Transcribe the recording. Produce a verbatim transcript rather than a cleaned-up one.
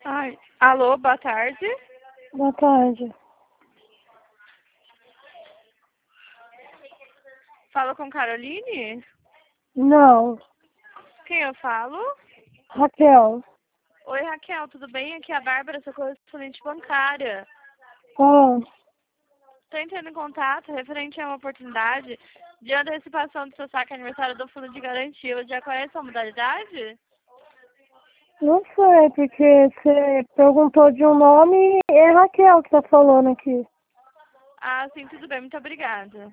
Ai, alô, boa tarde. Boa tarde. Falo com Caroline? Não. Quem eu falo? Raquel. Oi, Raquel, tudo bem? Aqui é a Bárbara, sua correspondente bancária. Ah, Estou entrando em contato referente a uma oportunidade de antecipação do seu saque aniversário do Fundo de Garantia. Você já conhece a modalidade? não sei, porque você perguntou de um nome e é Raquel que tá falando aqui. Ah, sim, tudo bem, muito obrigada.